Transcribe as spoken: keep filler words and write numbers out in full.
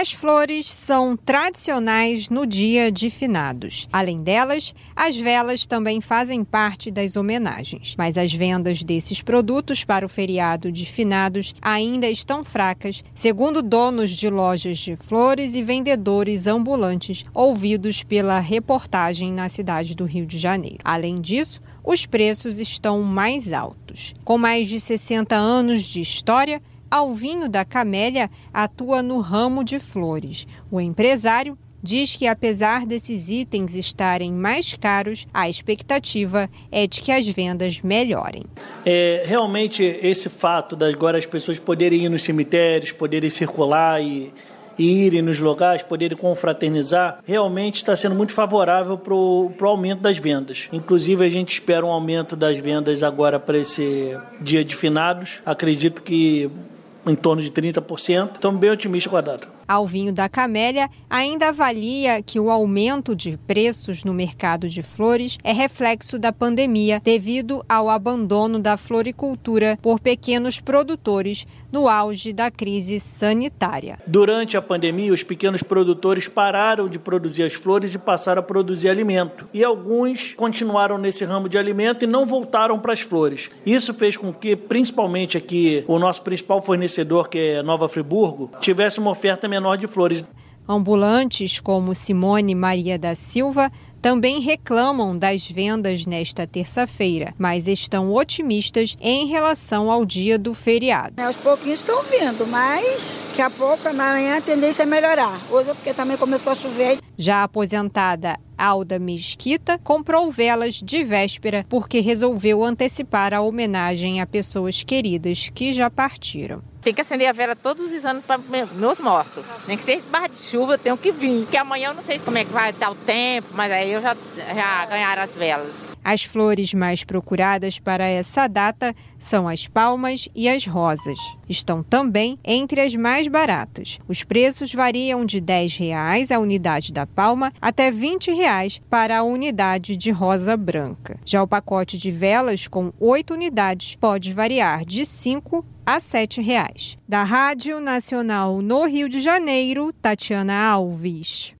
As flores são tradicionais no Dia de Finados. Além delas, as velas também fazem parte das homenagens. Mas as vendas desses produtos para o feriado de Finados ainda estão fracas, segundo donos de lojas de flores e vendedores ambulantes ouvidos pela reportagem na cidade do Rio de Janeiro. Além disso, os preços estão mais altos. Com mais de sessenta anos de história, Alvinho da Camélia atua no ramo de flores. O empresário diz que, apesar desses itens estarem mais caros, a expectativa é de que as vendas melhorem. É, realmente, esse fato de agora as pessoas poderem ir nos cemitérios, poderem circular e, e irem nos locais, poderem confraternizar, realmente está sendo muito favorável para o aumento das vendas. Inclusive, a gente espera um aumento das vendas agora para esse dia de finados. Acredito que em torno de trinta por cento. Estamos bem otimistas com a data. Alvinho da Camélia ainda avalia que o aumento de preços no mercado de flores é reflexo da pandemia devido ao abandono da floricultura por pequenos produtores no auge da crise sanitária. Durante a pandemia, os pequenos produtores pararam de produzir as flores e passaram a produzir alimento. E alguns continuaram nesse ramo de alimento e não voltaram para as flores. Isso fez com que, principalmente aqui, o nosso principal fornecedor, que é Nova Friburgo, tivesse uma oferta menor de flores. Ambulantes como Simone Maria da Silva também reclamam das vendas nesta terça-feira, mas estão otimistas em relação ao dia do feriado. Aos pouquinhos estão vindo, mas daqui a pouco, amanhã, a tendência é melhorar. Hoje é porque também começou a chover. Já a aposentada Alda Mesquita comprou velas de véspera porque resolveu antecipar a homenagem a pessoas queridas que já partiram. Tem que acender a vela todos os anos para meus mortos. Nem que seja barra de chuva, eu tenho que vir. Porque amanhã eu não sei como é que vai estar o tempo, mas aí eu já, já ganharam as velas. As flores mais procuradas para essa data são as palmas e as rosas. Estão também entre as mais baratas. Os preços variam de dez reais a unidade da palma até vinte reais para a unidade de rosa branca. Já o pacote de velas com oito unidades pode variar de cinco a sete reais. Da Rádio Nacional no Rio de Janeiro, Tatiana Alves.